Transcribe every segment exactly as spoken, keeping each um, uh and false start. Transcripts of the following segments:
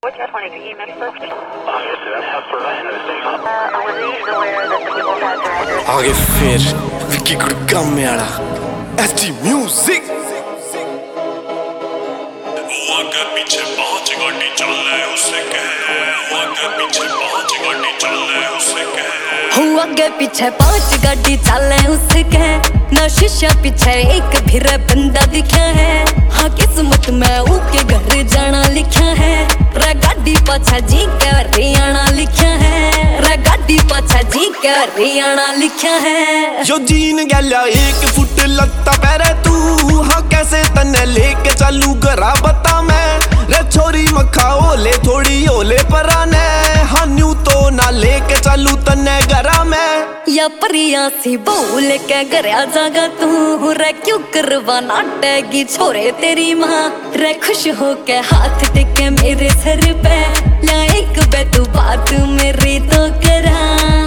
What's that twenty E M S first? आगे फिर विक्की गुड़गाम में आड़ा एसटी म्यूजिक आगे पीछे पांच गाड़ी चले उसे कह आगे पीछे पांच गाड़ी चले उसे कह हूँ आगे पीछे पांच गाड़ी चले उसे कह ना शीशा पीछे एक भी बंदा दिखा है। हाँ किस्मत में ऊके घर जाना लिखा है। रे गाड़ी पाछा जी के हरियाणा लिखा है। रे गाड़ी पाछा जी के हरियाणा लिखा है। जो जीन गया एक फुट लगता पैरे तू हाँ कैसे तन्ने लेके चालू करा बता मैं रे छोरी मखा ओले थोड़ी ओले पराने हाँ न्यू तो ना लेके चालू तन्ने गरा मैं या परिया सी बोल के गया जागा तू रे क्यों करवा नाटेगी छोरे तेरी माँ रे खुश हो के हाथ टिके मेरे सर पे ला एक बे तू बात मेरी तो करा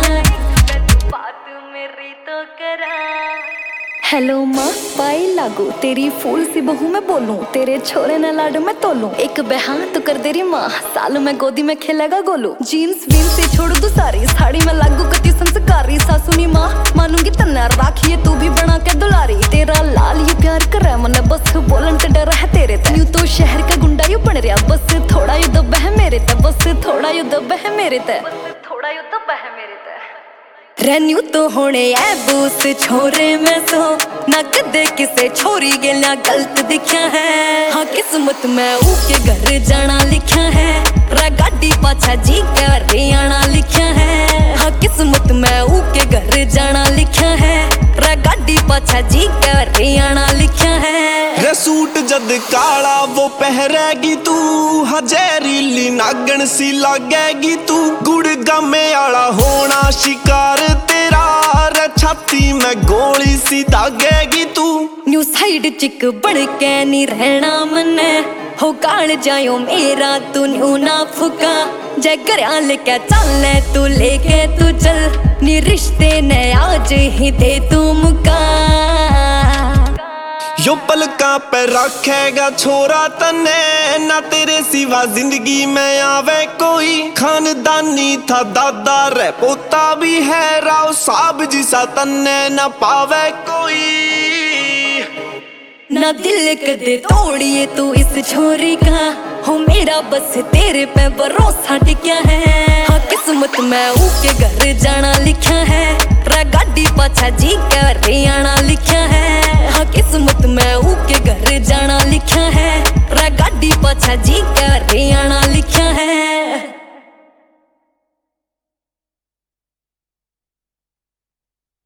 बात मेरी तो करा। हेलो माँ पाई लागू तेरी फूल सी बहू मैं बोलूं तेरे छोरे न लाडू में तोलूं एक बहा तो कर दे रही माँ साल में गोदी में खेलेगा गोलू जीन्स वीन्स से छोड़ दू सारी साड़ी में लागू कति संस्कारी सासुनी माँ मानूंगी तन्ना राखिए तू भी बना के दुलारी तेरा लाल ये प्यार कर मन बस बोलन ते डर है तेरे ते यूं तो शहर का गुंडा यू बन रहा बस थोड़ा यू दब है मेरे ते बस थोड़ा यू दब है मेरे ते थोड़ा यू दब है मेरे ते रेन्यू तो होने है बूस छोरे में सो ना कदे किसे छोरी गेला गलत दिखा है। हाँ किस्मत में ऊके घर जाना लिखा है। रे गाड़ी पाछा जी के हरियाणा लिखा है। हाँ किस्मत में ऊके घर जाना लिखा है। रे गाड़ी पाछा जी के हरियाणा लिखा है। रे सूट जद काला वो पहरेगी तू हाँ जहरीली नागन सी लागेगी तू गुड़गामे आला होना शिकार तेरा रे छाती में गोली सी दागेगी तू न्यू साइड चिक बड़ के नी रहना मने हो काल जायो मेरा तू न्यू ना फुका जय करया लेके चल तू लेके तू चल नी रिश्ते ने आज ही दे तू मुका यो पलका पे रखेगा छोरा तन्ने ना तेरे सिवा जिंदगी में आवे कोई खानदानी था दादा रे पोता भी है राव साहब जिसा तन्ने न पावे कोई ना दिल कदे तोड़िए तू इस छोरी का हो मेरा बस तेरे पे भरोसा टिका है। हाँ किस्मत में ऊके घर जाना लिखा है। रे गाड़ी पाछा जी के हरियाणा लिखा है। हाँ किस्मत में ऊके घर जाना लिखा है। रे गाड़ी पाछा जी के हरियाणा लिखा है।